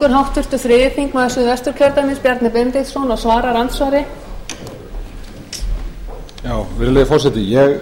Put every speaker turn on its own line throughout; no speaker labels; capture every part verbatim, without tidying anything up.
háttvirtur þriðji þingmaður Suðvesturkjördæmis Bjarni Benediktsson og svarar andsvari.
Já, virðulegi forseti, ég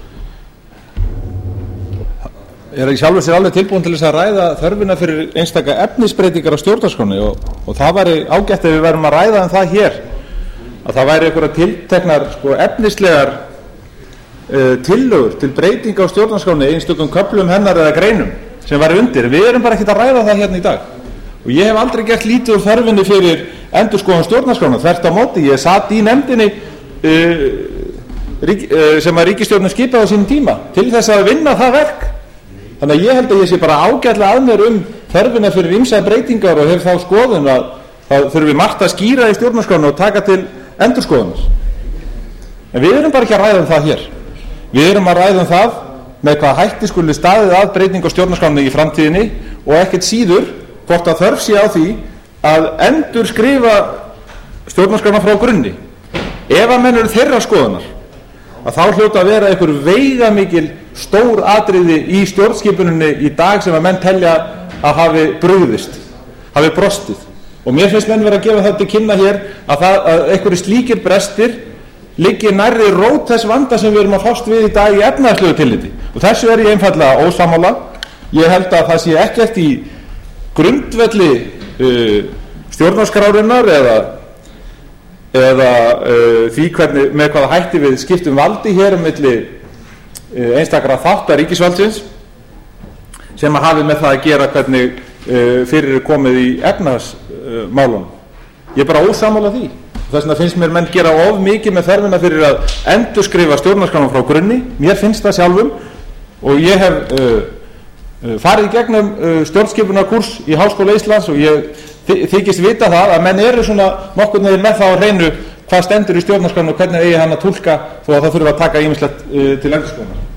er í sjálfu sér alveg tilbúin til þess að ræða þörfina fyrir einstaka efnisbreytingar á stjórnarskránni og, og það væri ágætt ef við værum að ræða um það hér, að það væri einhverjar tilteknar sko, efnislegar uh, tillögur til breytinga á stjórnarskránni einstökum köflum hennar eða greinum sem væri undir. Við erum bara ekkert að ræða það hérna í dag og ég hef aldrei gert lítið úr þörfinni fyrir endurskoðun stjórnarskrána. Þvert á móti, ég satt í nefndinni uh, rík, uh, sem að ríkisstjórnin skipaði á sínum tíma til þess að vinna það verk. Þannig að ég held að ég sé bara ágætlega að mér um þörfina fyrir ýmsar breytingar og hef þá skoðun að það þurfi margt að skýra í stjórnarskrána og taka til endurskoðunar. En við erum bara ekki að ræða um það hér. Við erum að ræða um það með hvað hætti skuli staðið að breyting á stjórnarskrána í framtíðinni og ekkert síður hvort að þörf sé á því að endur skrifa stjórnarskrána frá grunni. Ef að menn eru þeirra skoðunar að þá hljóta að vera einhver veigamikil stór atriði í stjórnskipuninni í dag sem að menn telja að hafi brugðist, hafi brostið. Og mér finnst menn vera að gefa þetta til kynna hér að, það, að einhverju slíkir brestir liggi nærri rót þess vanda sem við erum að fást við í dag í efnahagslegu tilliti. Og þessu er ég einfaldlega ósammála. Ég held að það sé ekkert í grundvelli uh, stjórnarskrárinnar eða, eða uh, því hvernig, með hvaða hætti við skiptum valdi hér um milli uh, einstakra þáttar ríkisvaldsins sem að hafi með það að gera hvernig uh, fyrir er komið í efnahagsmálunum. Uh, ég er bara ósammála því. Þess vegna finnst mér menn gera of mikið með þörfina fyrir að endurskrifa stjórnarskrána frá grunni. Mér finnst það sjálfum og ég hef uh, farið í gegnum uh, stjórnskipunarkúrs í Háskóla Íslands og ég þykist vita það að menn eru svona nokkurn veginn með það á hreinu hvað stendur í stjórnarskrána og hvernig eigi hann að túlka þó að það þurfa að taka ýmislegt uh, til endurskoðunar.